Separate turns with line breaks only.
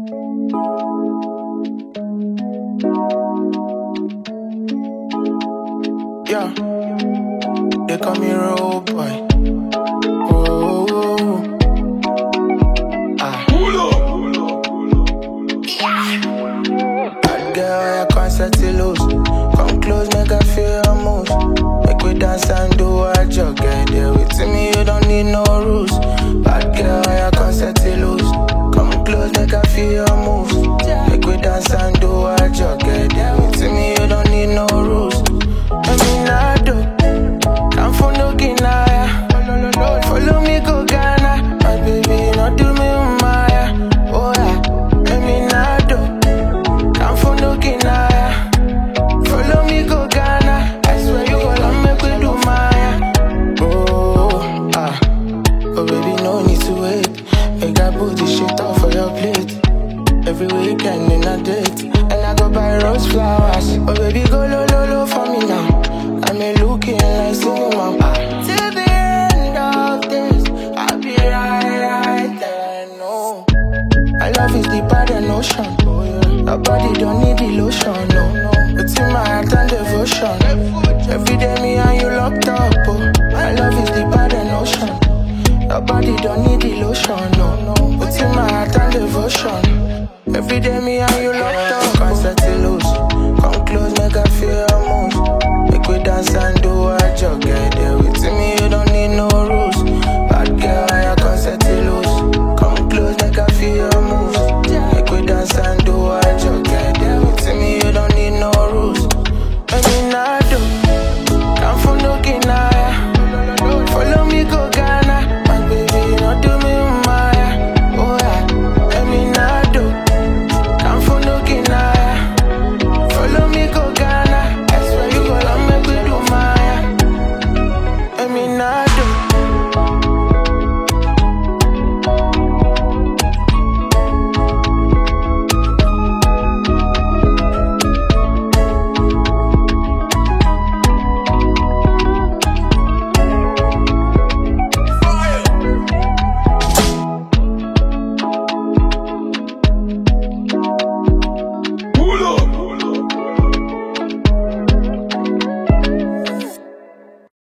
Yeah, they call me road boy. Oh, ah. Bad girl, I can't set it loose. Come close, make I feel your moves. Make we dance and do a jog. Get there with me, you don't need no rules. Bad girl, I can't set it loose. Come close, make I feel your moves. Make we dance and do a jog. Get there with me, you don't need no rules. Follow me, go Ghana. My baby, not do me Maya. Oh yeah, let me nado. Come for no kinaya. Follow me, go Ghana. I swear you gonna make me do Maya. Oh, ah. Oh baby, no need to wait. Make I put this shit off for your plate. Every weekend in a date. And I go buy rose flowers. Oh baby, go low, low, low for me now. I'm looking like someone. Till the end of this, I'll be right there. No, my love is deeper than ocean. Your body don't need the lotion. No, it's in my heart and devotion. Every day me and you locked up. Oh, my love is deeper than ocean. Your body don't need the lotion. No, it's in my heart and devotion. Every day me and you locked up.